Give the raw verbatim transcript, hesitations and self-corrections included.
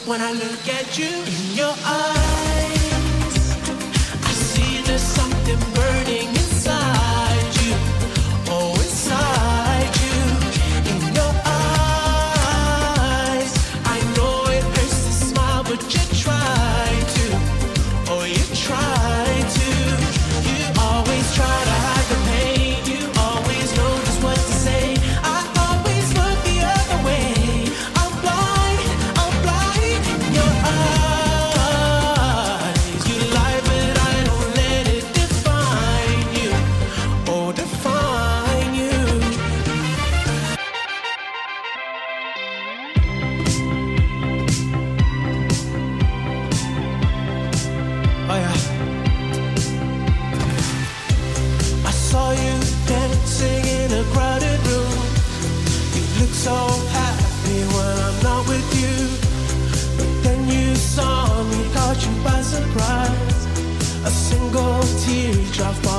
When I look at you in your eyes, I see there's something burning inside you. Oh, inside you, in your eyes. I know it hurts to smile, but you try to. Oh, you try to. You always try to hide the pain. You always know just what to say. I always look the other way. I'm blind, I'm blind in your eyes. You lie, but I don't let it define you. Oh, define you. Oh yeah. I saw you dancing in a crowded room. You look so happy when I'm not with you. But then you saw me, caught you by surprise. A single teardrop